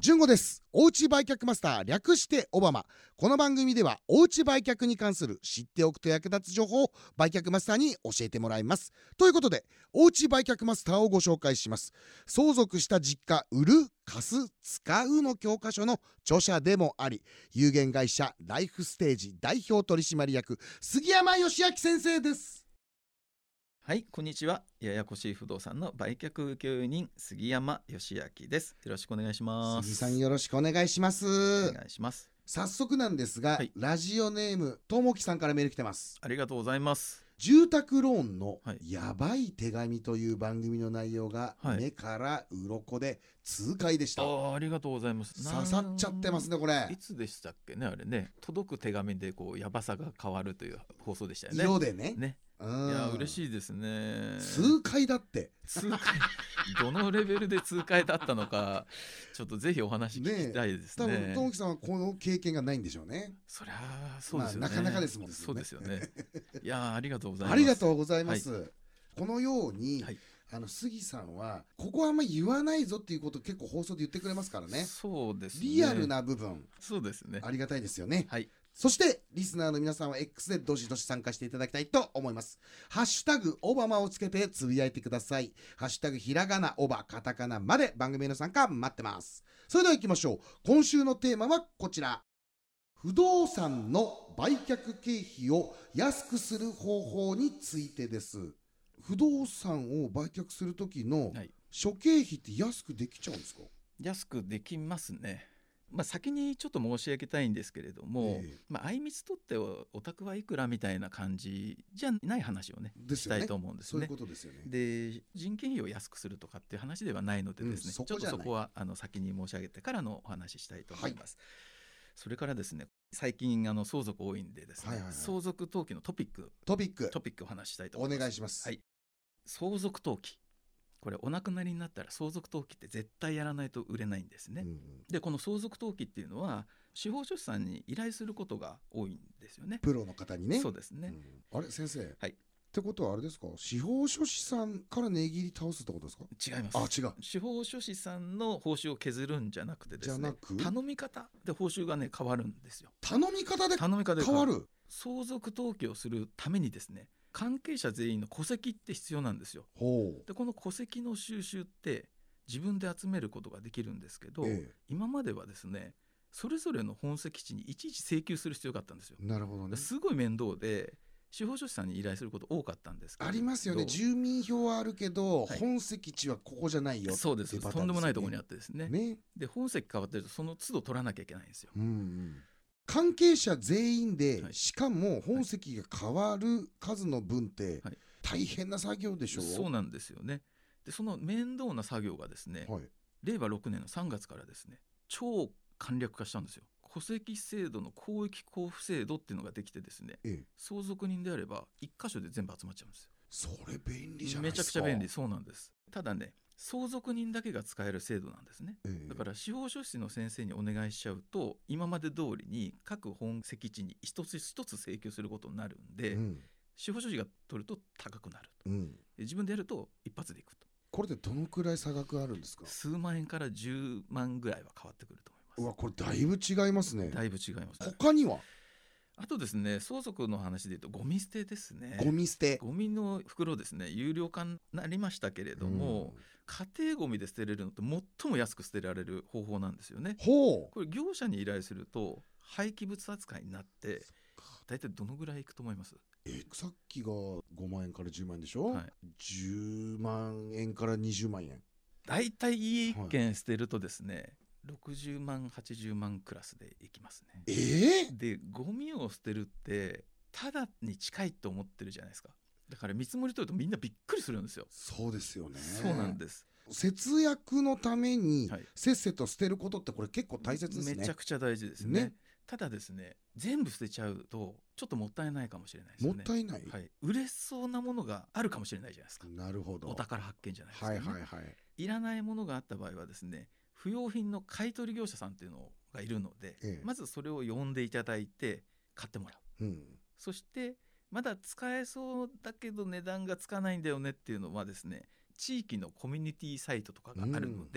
順吾です。おうち売却マスター、略してオバマ。この番組ではおうち売却に関する知っておくと役立つ情報を売却マスターに教えてもらいます。ということで、おうち売却マスターをご紹介します。相続した実家、売る、貸す、使うの教科書の著者でもあり、有限会社ライフステージ代表取締役杉山義明先生です。 はい、こんにちは。ややこしい不動産の売却請負人杉山義明です。よろしくお願いします。 杉さん、よろしくお願いします。 お願いします。 早速なんですが、 はい、 ラジオネームともきさんからメール来てます。 ありがとうございます。 住宅ローンのはいやばい手紙という番組の内容がはい目から鱗で痛快でした。 ありがとうございます。 刺さっちゃってますねこれ。 いつでしたっけね、あれね。届く手紙でこうやばさが変わるという放送でしたよね。 色でね。 ね。いや嬉しいですね。 痛快だって。 痛快どのレベルで痛快だったのかちょっとぜひお話聞きたいですね。 多分ともきさんはこの経験がないんでしょうね。 そりゃそうですよね、 なかなかですもんね。 そうですよね。いやありがとうございます。 ありがとうございます、 はい、 このように、 はい、 杉さんはここはあんま言わないぞっていうことを結構放送で言ってくれますからね。 そうですね。 リアルな部分、 そうですね。 ありがたいですよね。 はい。 そしてリスナーの皆さんは X でどしどし参加していただきたいと思います。ハッシュタグオバマをつけてつぶやいてください。ハッシュタグひらがなオバカタカナまで番組への参加待ってます。それでは行きましょう。今週のテーマはこちら。不動産の売却経費を安くする方法についてです。不動産を売却する時の諸経費って安くできちゃうんですか？ 安くできますね。先にちょっと申し上げたいんですけれども、あいみつとってお宅はいくらみたいな感じじゃない話をねしたいと思うんですね。 そういうことですよね。 で、人件費を安くするとかっていう話ではないのでですね、ちょっとそこは先に申し上げてからのお話ししたいと思います。それからですね、最近相続多いんでですね、相続登記のトピックお話ししたいと思います。 お願いします。 はい、相続登記、これお亡くなりになったら相続登記って絶対やらないと売れないんですね。でこの相続登記っていうのは司法書士さんに依頼することが多いんですよね。 プロの方にね。 そうですね。 あれ先生、 はい、 ってことはあれですか、司法書士さんから値切り倒すってことですか？ 違います。 違う。 司法書士さんの報酬を削るんじゃなくてですね、頼み方で報酬がね変わるんですよ。 頼み方で変わる。 相続登記をするためにですね、関係者全員の戸籍って必要なんですよ。でこの戸籍の収集って自分で集めることができるんですけど、今まではですねそれぞれの本籍地にいちいち請求する必要があったんですよ。 なるほどね。 すごい面倒で司法書士さんに依頼すること多かったんですけど。 ありますよね。住民票はあるけど、本籍地はここじゃないよ。 そうです。とんでもないところにあってですね。で本籍変わってるとその都度取らなきゃいけないんですよ。 関係者全員で、しかも本籍が変わる数の分って大変な作業でしょう。 そうなんですよね。でその面倒な作業がですね、令和6年の3月からですね超簡略化したんですよ。戸籍制度の広域交付制度っていうのができてですね、相続人であれば1箇所で全部集まっちゃうんですよ。 それ便利じゃないですか。 めちゃくちゃ便利。そうなんです。ただね、相続人だけが使える制度なんですね。だから司法書士の先生にお願いしちゃうと今まで通りに各本籍地に一つ一つ請求することになるんで、司法書士が取ると高くなると、自分でやると一発でいくと。 これでどのくらい差額あるんですか？ 数万円から10万ぐらいは変わってくると思います。 うわ、これだいぶ違いますね。 だいぶ違います。 他にはあとですね、相続の話で言うとゴミ捨てですね。 ゴミ捨て、 ゴミの袋ですね、有料化になりましたけれども、家庭ゴミで捨てれるのって最も安く捨てられる方法なんですよね。これ業者に依頼すると廃棄物扱いになって大体どのぐらいいくと思います？ さっきが5万円から10万円でしょ、10万円から20万円。 大体家一軒捨てるとですね、60万80万クラスでいきますね。でゴミを捨てるってただに近いと思ってるじゃないですか。だから見積もり取るとみんなびっくりするんですよ。 そうですよね。 そうなんです。 節約のためにせっせと捨てることってこれ結構大切ですね。 めちゃくちゃ大事ですね。ただですね、全部捨てちゃうとちょっともったいないかもしれないですね。 もったいない、 売れそうなものがあるかもしれないじゃないですか。 なるほど。 お宝発見じゃないですか、ね。いらないものがあった場合はですね、不用品の買い取り業者さんっていうのがいるので、まずそれを呼んでいただいて買ってもらう、そしてまだ使えそうだけど値段がつかないんだよねっていうのはですね、地域のコミュニティサイトとかがあるので、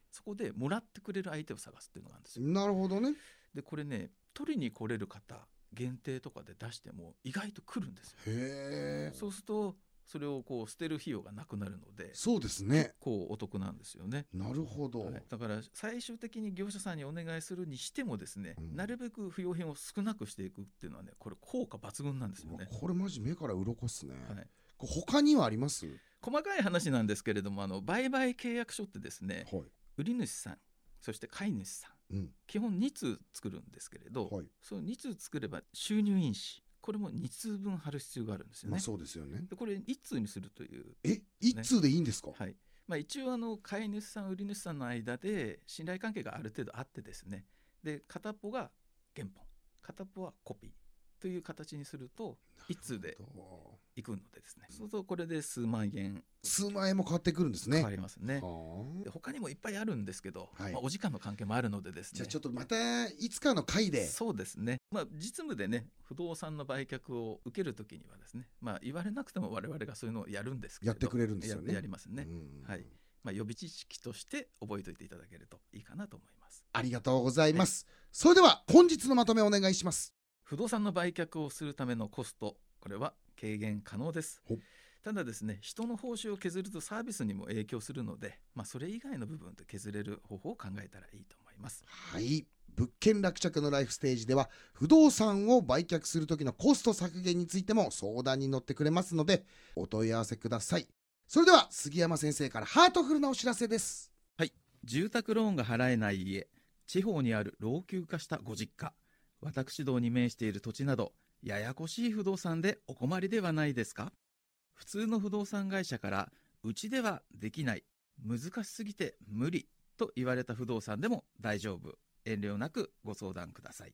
そこでもらってくれる相手を探すっていうのがあるんですよ。 なるほどね。 でこれね、取りに来れる方限定とかで出しても意外と来るんですよ。 へえ。 そうするとそれをこう捨てる費用がなくなるので、 そうですね。 こうお得なんですよね。 なるほど、 はい、だから最終的に業者さんにお願いするにしてもですね、なるべく不要品を少なくしていくっていうのはね、これ効果抜群なんですよね。 これマジ目から鱗っすね。 はい、 他にはあります？ 細かい話なんですけれども、売買契約書ってですね、 はい、 売り主さんそして買い主さん、基本2通作るんですけれど、はい、その2通作れば収入印紙、これも2通分貼る必要があるんですよね。 そうですよね。 でこれ1通にするという、 1通でいいんですか？ はい、一応買い主さん売り主さんの間で信頼関係がある程度あってですね、で片っぽが原本、片っぽはコピーという形にすると1通でいくのでですね、そうするとこれで数万円も変わってくるんですね。 変わりますね。で他にもいっぱいあるんですけど、お時間の関係もあるのでですね、 じゃあちょっとまたいつかの回で。 そうですね、実務でね、不動産の売却を受けるときにはですね、言われなくても我々がそういうのをやるんですけど、 やってくれるんですよね。 やりますね。はい、予備知識として覚えておいていただけるといいかなと思います。 ありがとうございます。それでは本日のまとめお願いします。 不動産の売却をするためのコスト、これは軽減可能です。ただですね、人の報酬を削るとサービスにも影響するので、それ以外の部分で削れる方法を考えたらいいと思います。 はい、物件落着のライフステージでは不動産を売却する時のコスト削減についても相談に乗ってくれますのでお問い合わせください。それでは杉山先生からハートフルなお知らせです。 はい、住宅ローンが払えない家、地方にある老朽化したご実家、私どに面している土地などややこしい不動産でお困りではないですか？普通の不動産会社からうちではできない、難しすぎて無理と言われた不動産でも大丈夫、遠慮なくご相談ください。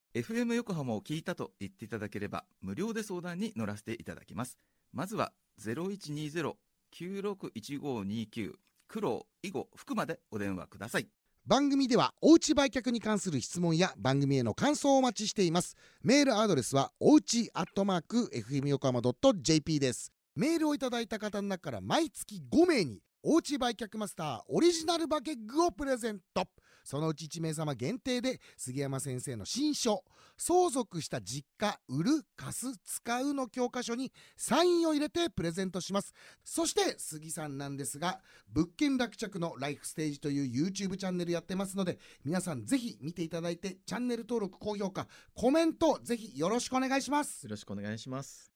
FM 横浜を聞いたと言っていただければ無料で相談に乗らせていただきます。まずは 0120-961529 苦労以後福までお電話ください。 番組ではおうち売却に関する質問や番組への感想をお待ちしています。メールアドレスはおうち@fm横浜 .jp です。メールをいただいた方の中から毎月5名におうち売却マスターオリジナルバケッグをプレゼント。そのうち1名様限定で杉山先生の新書相続した実家売る貸す使うの教科書にサインを入れてプレゼントします。そして杉さんなんですが、物件落着のライフステージという YouTube チャンネルやってますので、皆さんぜひ見ていただいてチャンネル登録、高評価、コメントぜひよろしくお願いします。 よろしくお願いします。